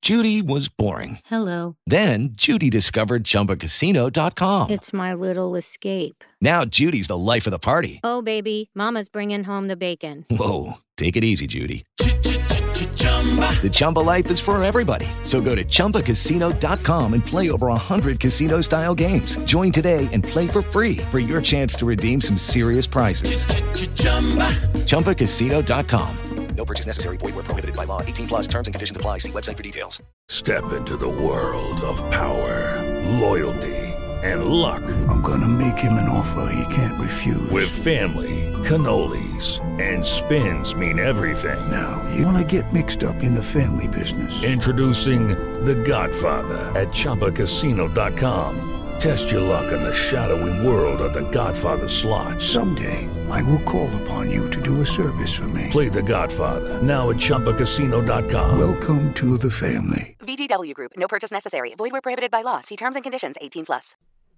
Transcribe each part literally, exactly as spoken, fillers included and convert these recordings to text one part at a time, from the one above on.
Judy was boring. Hello. Then Judy discovered Chumba Casino dot com. It's my little escape. Now Judy's the life of the party. Oh, baby, mama's bringing home the bacon. Whoa, take it easy, Judy. The Chumba life is for everybody. So go to Chumba Casino dot com and play over one hundred casino-style games. Join today and play for free for your chance to redeem some serious prizes. Chumba Casino dot com. No purchase necessary. Void where prohibited by law. eighteen plus terms and conditions apply. See website for details. Step into the world of power, loyalty, and luck. I'm gonna make him an offer he can't refuse. With family, cannolis, and spins mean everything. Now, you wanna get mixed up in the family business. Introducing The Godfather at Chumba Casino dot com. Test your luck in the shadowy world of The Godfather slot. Someday, I will call upon you to do a service for me. Play The Godfather, now at Chumba Casino dot com. Welcome to the family. V G W Group. No purchase necessary. Void where prohibited by law. See terms and conditions. eighteen plus.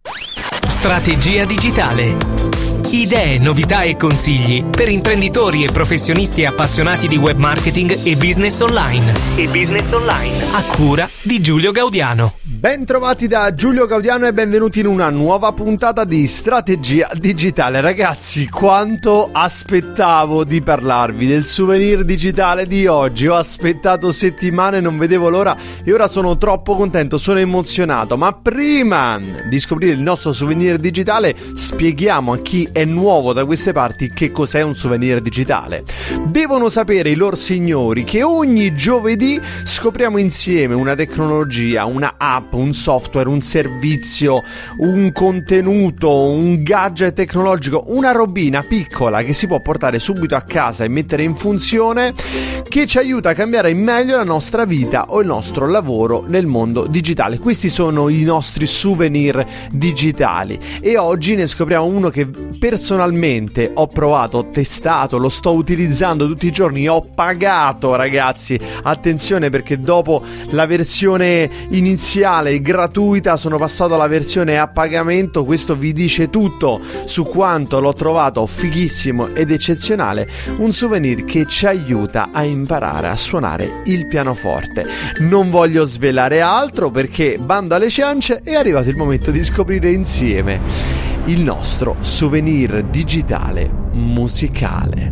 Strategia digitale. Idee, novità e consigli per imprenditori e professionisti appassionati di web marketing e business online. E business online. A cura di Giulio Gaudiano. Ben trovati da Giulio Gaudiano e benvenuti in una nuova puntata di Strategia digitale. Ragazzi, quanto aspettavo di parlarvi del souvenir digitale di oggi. Ho aspettato settimane, non vedevo l'ora e ora sono troppo contento, sono emozionato. Ma prima di scoprire il nostro souvenir digitale, spieghiamo a chi è nuovo da queste parti che cos'è un souvenir digitale. Devono sapere i lor signori che ogni giovedì scopriamo insieme una tecnologia, una app, un software, un servizio, un contenuto, un gadget tecnologico, una robina piccola che si può portare subito a casa e mettere in funzione, che ci aiuta a cambiare in meglio la nostra vita o il nostro lavoro nel mondo digitale. Questi sono i nostri souvenir digitali e oggi ne scopriamo uno che personalmente ho provato, ho testato, lo sto utilizzando tutti i giorni, ho pagato, ragazzi, attenzione, perché dopo la versione iniziale gratuita sono passato alla versione a pagamento. Questo vi dice tutto su quanto l'ho trovato fighissimo ed eccezionale, un souvenir che ci aiuta a imparare a suonare il pianoforte. Non voglio svelare altro perché, bando alle ciance, è arrivato il momento di scoprire insieme il nostro souvenir digitale musicale.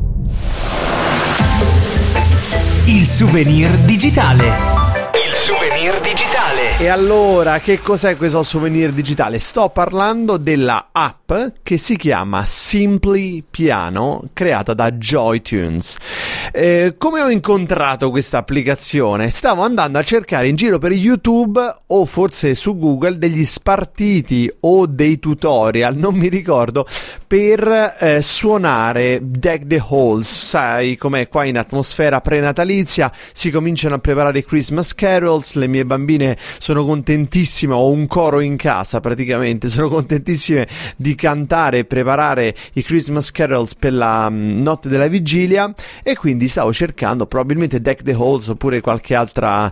Il souvenir digitale. Il souvenir digitale. E allora, che cos'è questo souvenir digitale? Sto parlando della app che si chiama Simply Piano, creata da Joytunes. Eh, come ho incontrato questa applicazione? Stavo andando a cercare in giro per YouTube o forse su Google degli spartiti o dei tutorial, non mi ricordo, per eh, suonare Deck the Halls. Sai com'è qua in atmosfera prenatalizia, si cominciano a preparare i Christmas carols, le mie bambine sono contentissime, ho un coro in casa praticamente, sono contentissime di cantare e preparare i Christmas carols per la um, notte della vigilia, e quindi stavo cercando probabilmente Deck the Halls oppure qualche altra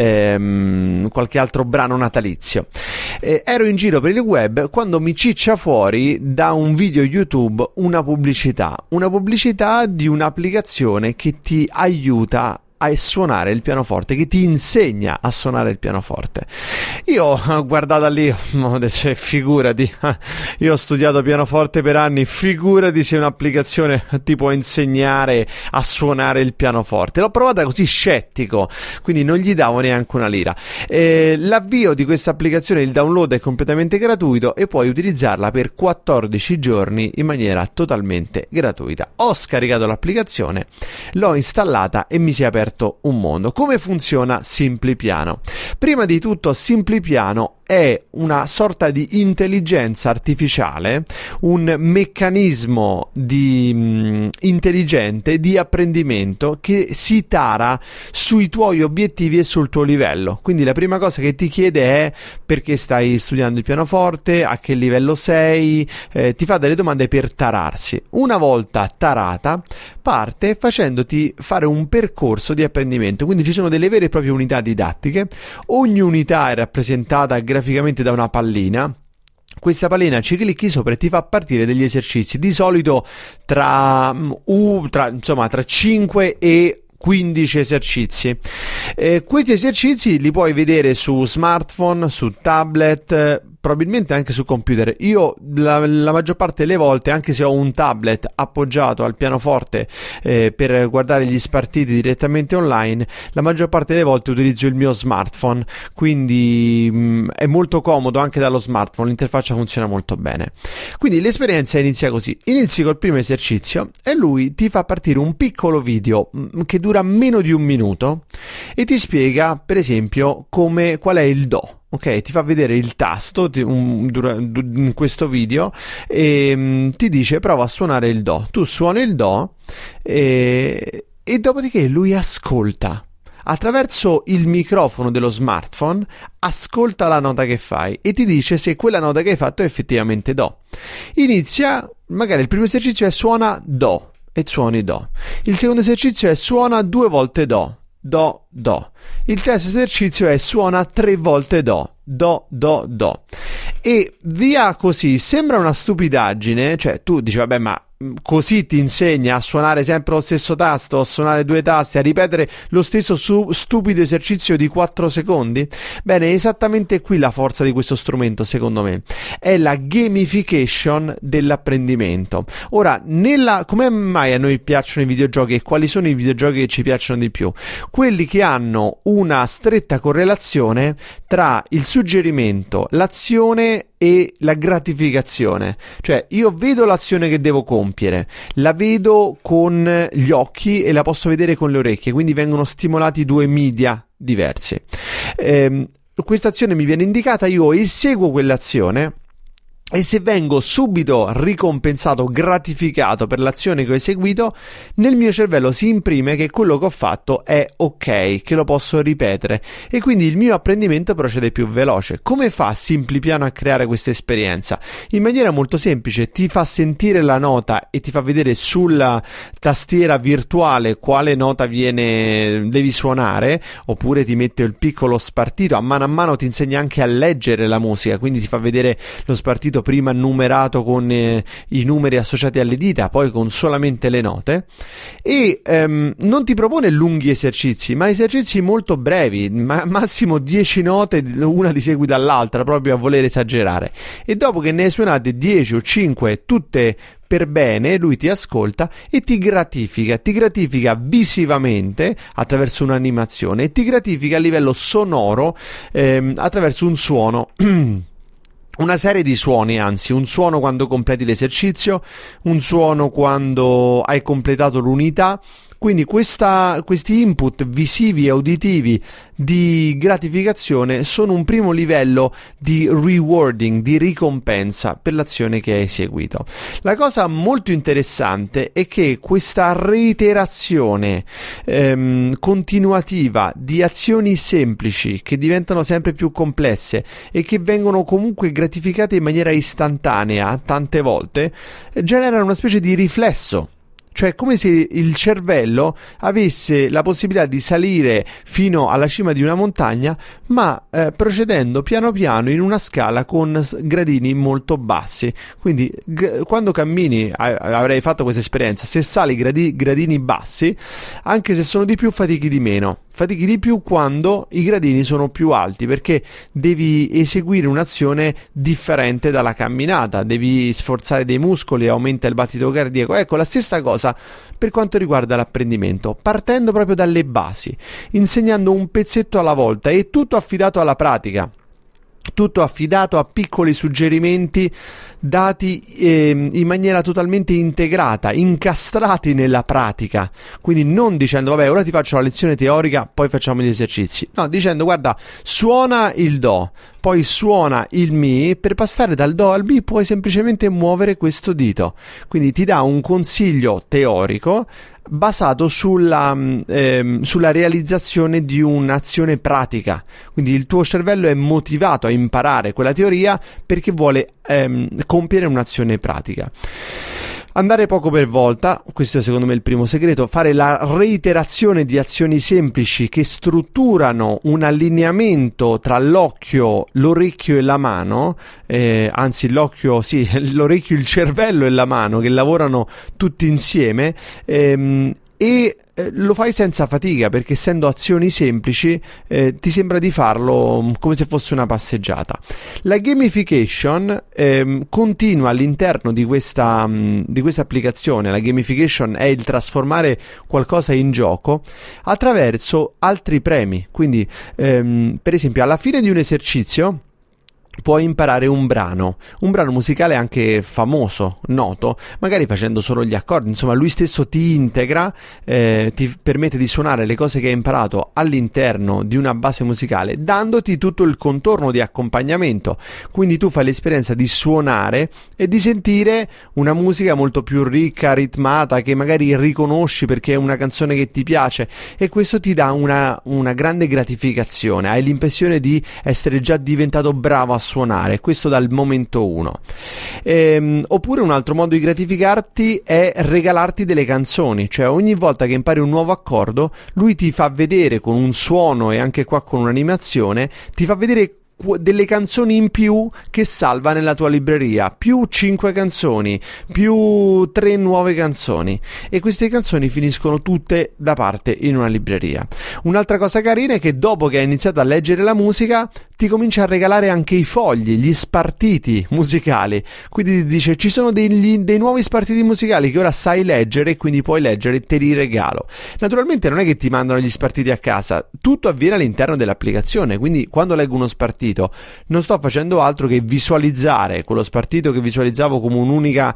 ehm, qualche altro brano natalizio. Eh, ero in giro per il web quando mi ciccia fuori da un video YouTube una pubblicità, una pubblicità di un'applicazione che ti aiuta a suonare il pianoforte, che ti insegna a suonare il pianoforte. Io ho guardato lì, ho detto, figurati, io ho studiato pianoforte per anni, figurati se un'applicazione ti può insegnare a suonare il pianoforte. L'ho provata così scettico, quindi non gli davo neanche una lira. Eh, l'avvio di questa applicazione, il download è completamente gratuito e puoi utilizzarla per quattordici giorni in maniera totalmente gratuita. Ho scaricato l'applicazione, l'ho installata e mi si è aperto un mondo. Come funziona Simply Piano? Prima di tutto, Simply Piano è una sorta di intelligenza artificiale, un meccanismo di mh, intelligente di apprendimento che si tara sui tuoi obiettivi e sul tuo livello. Quindi la prima cosa che ti chiede è perché stai studiando il pianoforte, a che livello sei, eh, ti fa delle domande per tararsi. Una volta tarata, parte facendoti fare un percorso di apprendimento, quindi ci sono delle vere e proprie unità didattiche. Ogni unità è rappresentata graficamente da una pallina. Questa pallina ci clicchi sopra e ti fa partire degli esercizi, di solito tra, uh, tra, insomma, tra cinque e quindici esercizi. Eh, questi esercizi li puoi vedere su smartphone, su tablet, eh, probabilmente anche su computer. Io la, la maggior parte delle volte, anche se ho un tablet appoggiato al pianoforte eh, per guardare gli spartiti direttamente online, la maggior parte delle volte utilizzo il mio smartphone, quindi mh, è molto comodo anche dallo smartphone, l'interfaccia funziona molto bene. Quindi l'esperienza inizia così: inizi col primo esercizio e lui ti fa partire un piccolo video mh, che dura meno di un minuto e ti spiega, per esempio, come qual è il do. Ok, ti fa vedere il tasto ti, un, in questo video e um, ti dice prova a suonare il do. Tu suoni il do e, e dopodiché lui ascolta. Attraverso il microfono dello smartphone ascolta la nota che fai e ti dice se quella nota che hai fatto è effettivamente do. Inizia, magari il primo esercizio è suona do e suoni do. Il secondo esercizio è suona due volte do. Do, do. Il terzo esercizio è suona tre volte do. Do, do, do. E via così. Sembra una stupidaggine, cioè tu dici vabbè, ma così ti insegna a suonare sempre lo stesso tasto, a suonare due tasti, a ripetere lo stesso su- stupido esercizio di quattro secondi? Bene, è esattamente qui la forza di questo strumento, secondo me. È la gamification dell'apprendimento. Ora, nella come mai a noi piacciono i videogiochi e quali sono i videogiochi che ci piacciono di più? Quelli che hanno una stretta correlazione tra il suggerimento, l'azione e la gratificazione. Cioè io vedo l'azione che devo compiere, la vedo con gli occhi e la posso vedere con le orecchie, quindi vengono stimolati due media diversi. Ehm, questa azione mi viene indicata, io eseguo quell'azione e se vengo subito ricompensato, gratificato per l'azione che ho eseguito, nel mio cervello si imprime che quello che ho fatto è ok, che lo posso ripetere e quindi il mio apprendimento procede più veloce. Come fa Simply Piano a creare questa esperienza? In maniera molto semplice: ti fa sentire la nota e ti fa vedere sulla tastiera virtuale quale nota viene devi suonare, oppure ti mette il piccolo spartito, a mano a mano ti insegna anche a leggere la musica, quindi ti fa vedere lo spartito prima numerato con eh, i numeri associati alle dita, poi con solamente le note, e ehm, non ti propone lunghi esercizi, ma esercizi molto brevi, ma- massimo dieci note una di seguito all'altra, proprio a voler esagerare, e dopo che ne hai suonate dieci o cinque tutte per bene, lui ti ascolta e ti gratifica, ti gratifica visivamente attraverso un'animazione e ti gratifica a livello sonoro ehm, attraverso un suono. Una serie di suoni, anzi, un suono quando completi l'esercizio, un suono quando hai completato l'unità. Quindi questa, questi input visivi e uditivi di gratificazione sono un primo livello di rewarding, di ricompensa per l'azione che hai eseguito. La cosa molto interessante è che questa reiterazione ehm, continuativa di azioni semplici che diventano sempre più complesse e che vengono comunque gratificate in maniera istantanea tante volte, genera una specie di riflesso. Cioè come se il cervello avesse la possibilità di salire fino alla cima di una montagna, ma eh, procedendo piano piano in una scala con gradini molto bassi. Quindi g- quando cammini, a- avrei fatto questa esperienza, se sali gradi- gradini bassi, anche se sono di più, fatichi di meno. Fatichi di più quando i gradini sono più alti, perché devi eseguire un'azione differente dalla camminata, devi sforzare dei muscoli, aumenta il battito cardiaco. Ecco, la stessa cosa per quanto riguarda l'apprendimento, partendo proprio dalle basi, insegnando un pezzetto alla volta e tutto affidato alla pratica. Tutto affidato a piccoli suggerimenti dati eh, in maniera totalmente integrata, incastrati nella pratica, quindi non dicendo vabbè ora ti faccio la lezione teorica poi facciamo gli esercizi, no, dicendo guarda suona il do, poi suona il mi, per passare dal do al mi puoi semplicemente muovere questo dito, quindi ti dà un consiglio teorico basato sulla, ehm, sulla realizzazione di un'azione pratica. Quindi il tuo cervello è motivato a imparare quella teoria perché vuole ehm, compiere un'azione pratica. Andare poco per volta, questo è secondo me il primo segreto, fare la reiterazione di azioni semplici che strutturano un allineamento tra l'occhio, l'orecchio e la mano, eh, anzi l'occhio, sì, l'orecchio, il cervello e la mano che lavorano tutti insieme, ehm, e eh, lo fai senza fatica, perché essendo azioni semplici eh, ti sembra di farlo come se fosse una passeggiata. La gamification ehm, continua all'interno di questa, mh, di questa applicazione. La gamification è il trasformare qualcosa in gioco attraverso altri premi. Quindi ehm, per esempio alla fine di un esercizio puoi imparare un brano, un brano musicale anche famoso, noto, magari facendo solo gli accordi. Insomma, lui stesso ti integra, eh, ti permette di suonare le cose che hai imparato all'interno di una base musicale, dandoti tutto il contorno di accompagnamento. Quindi tu fai l'esperienza di suonare e di sentire una musica molto più ricca, ritmata, che magari riconosci perché è una canzone che ti piace, e questo ti dà una, una grande gratificazione. Hai l'impressione di essere già diventato bravo a suonare, questo dal momento uno. Ehm, oppure un altro modo di gratificarti è regalarti delle canzoni, cioè ogni volta che impari un nuovo accordo lui ti fa vedere con un suono e anche qua con un'animazione, ti fa vedere delle canzoni in più che salva nella tua libreria, più cinque canzoni, più tre nuove canzoni, e queste canzoni finiscono tutte da parte in una libreria. Un'altra cosa carina è che dopo che hai iniziato a leggere la musica ti comincia a regalare anche i fogli, gli spartiti musicali, quindi ti dice ci sono degli, dei nuovi spartiti musicali che ora sai leggere e quindi puoi leggere, te li regalo. Naturalmente non è che ti mandano gli spartiti a casa, tutto avviene all'interno dell'applicazione, quindi quando leggo uno spartito non sto facendo altro che visualizzare quello spartito che visualizzavo come un'unica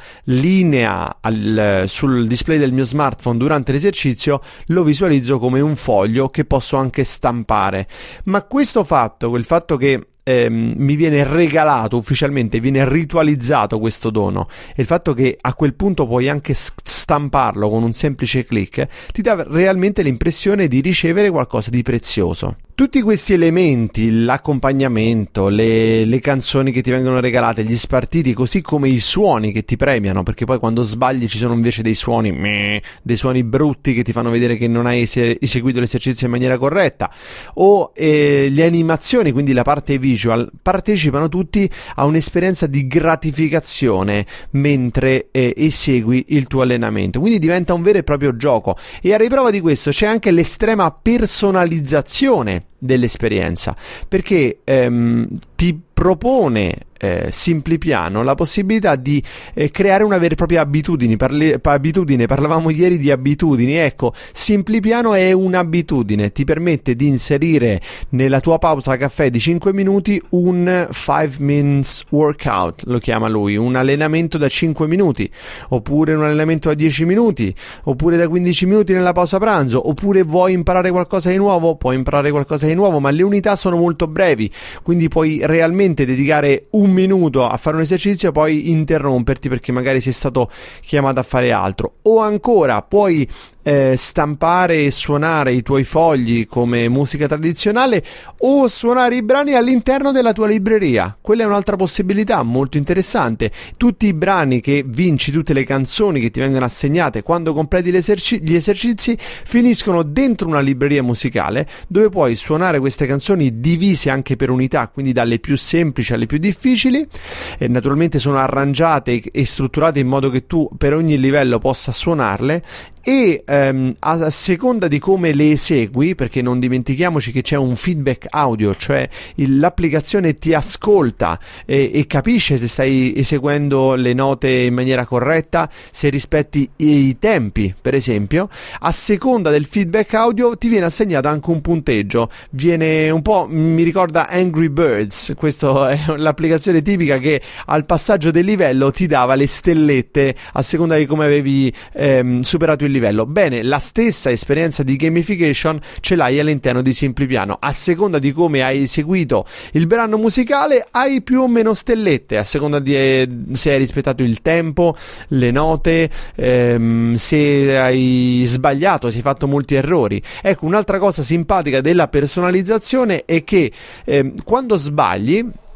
linea al, sul display del mio smartphone durante l'esercizio, lo visualizzo come un foglio che posso anche stampare. Ma questo fatto, quel fatto che ehm, mi viene regalato ufficialmente, viene ritualizzato questo dono, e il fatto che a quel punto puoi anche stamparlo con un semplice click, ti dà realmente l'impressione di ricevere qualcosa di prezioso. Tutti questi elementi, l'accompagnamento, le, le canzoni che ti vengono regalate, gli spartiti, così come i suoni che ti premiano, perché poi quando sbagli ci sono invece dei suoni meh, dei suoni brutti che ti fanno vedere che non hai eseguito l'esercizio in maniera corretta, o eh, le animazioni, quindi la parte visual, partecipano tutti a un'esperienza di gratificazione mentre eh, esegui il tuo allenamento, quindi diventa un vero e proprio gioco. E a riprova di questo c'è anche l'estrema personalizzazione dell'esperienza, perché ehm, ti propone eh, Simplipiano la possibilità di eh, creare una vera e propria abitudine. Parli- abitudine, parlavamo ieri di abitudini, ecco, Simplipiano è un'abitudine, ti permette di inserire nella tua pausa caffè di cinque minuti un five minutes workout, lo chiama lui, un allenamento da cinque minuti, oppure un allenamento da dieci minuti, oppure da quindici minuti nella pausa pranzo, oppure vuoi imparare qualcosa di nuovo, puoi imparare qualcosa di nuovo, ma le unità sono molto brevi, quindi puoi realmente dedicare un minuto a fare un esercizio, poi interromperti perché magari sei stato chiamato a fare altro. O ancora puoi eh, stampare e suonare i tuoi fogli come musica tradizionale, o suonare i brani all'interno della tua libreria. Quella è un'altra possibilità molto interessante. Tutti i brani che vinci, tutte le canzoni che ti vengono assegnate quando completi l'eserci- gli esercizi finiscono dentro una libreria musicale dove puoi suonare queste canzoni divise anche per unità, quindi dalle più semplici alle più difficili, e naturalmente sono arrangiate e strutturate in modo che tu per ogni livello possa suonarle, e ehm, a seconda di come le esegui, perché non dimentichiamoci che c'è un feedback audio, cioè il, l'applicazione ti ascolta e, e capisce se stai eseguendo le note in maniera corretta, se rispetti i tempi, per esempio. A seconda del feedback audio ti viene assegnato anche un punteggio, viene un po', mi ricorda Angry Birds, questa è l'applicazione tipica che al passaggio del livello ti dava le stellette a seconda di come avevi ehm, superato il livello. Bene, la stessa esperienza di gamification ce l'hai all'interno di Simplipiano. A seconda di come hai eseguito il brano musicale hai più o meno stellette, a seconda di eh, se hai rispettato il tempo, le note, ehm, se hai sbagliato, se hai fatto molti errori. Ecco, un'altra cosa simpatica della personalizzazione è che ehm, quando sbagli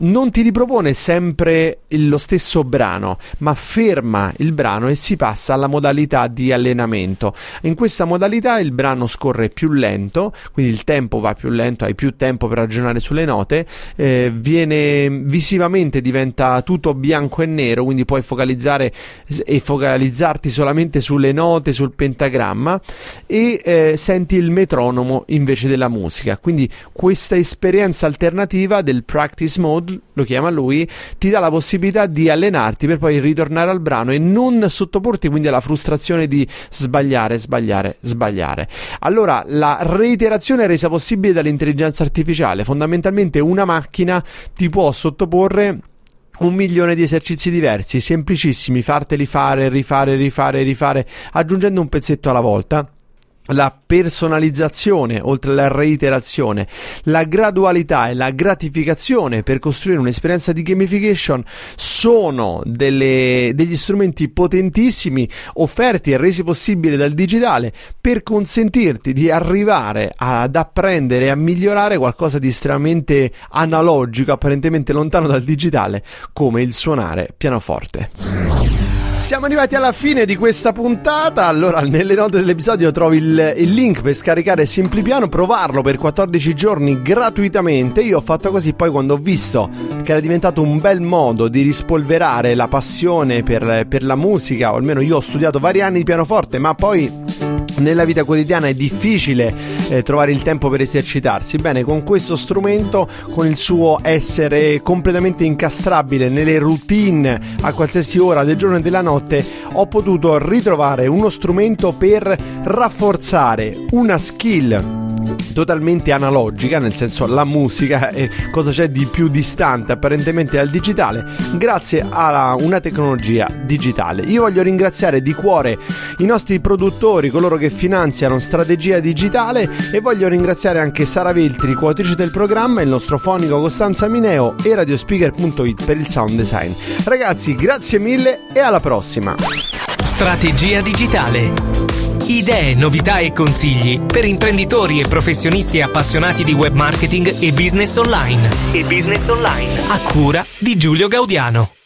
non ti ripropone sempre lo stesso brano, ma ferma il brano e si passa alla modalità di allenamento. In questa modalità il brano scorre più lento, quindi il tempo va più lento, hai più tempo per ragionare sulle note, eh, viene visivamente diventa tutto bianco e nero, quindi puoi focalizzare e focalizzarti solamente sulle note, sul pentagramma, e eh, senti il metronomo invece della musica. Quindi questa esperienza alternativa del practice mode, lo chiama lui, ti dà la possibilità di allenarti per poi ritornare al brano e non sottoporti quindi alla frustrazione di sbagliare, sbagliare, sbagliare. Allora, la reiterazione è resa possibile dall'intelligenza artificiale. Fondamentalmente una macchina ti può sottoporre un milione di esercizi diversi, semplicissimi, farteli fare, rifare, rifare, rifare, aggiungendo un pezzetto alla volta. La personalizzazione, oltre alla reiterazione, la gradualità e la gratificazione per costruire un'esperienza di gamification sono delle, degli strumenti potentissimi offerti e resi possibili dal digitale per consentirti di arrivare ad apprendere e a migliorare qualcosa di estremamente analogico, apparentemente lontano dal digitale, come il suonare pianoforte. Siamo arrivati alla fine di questa puntata. Allora, nelle note dell'episodio trovi il, il link per scaricare Simply Piano, provarlo per quattordici giorni gratuitamente. Io ho fatto così, poi quando ho visto che era diventato un bel modo di rispolverare la passione per, per la musica, o almeno io ho studiato vari anni di pianoforte, ma poi nella vita quotidiana è difficile eh, trovare il tempo per esercitarsi. Bene, con questo strumento, con il suo essere completamente incastrabile nelle routine a qualsiasi ora del giorno e della notte, ho potuto ritrovare uno strumento per rafforzare una skill totalmente analogica, nel senso la musica e cosa c'è di più distante apparentemente dal digitale, grazie a una tecnologia digitale. Io voglio ringraziare di cuore i nostri produttori, coloro che finanziano Strategia Digitale, e voglio ringraziare anche Sara Veltri, coautrice del programma, il nostro fonico Costanza Mineo e radiospeaker punto it per il sound design. Ragazzi, grazie mille e alla prossima. Strategia Digitale. Idee, novità e consigli per imprenditori e professionisti appassionati di web marketing e business online. E business online. A cura di Giulio Gaudiano.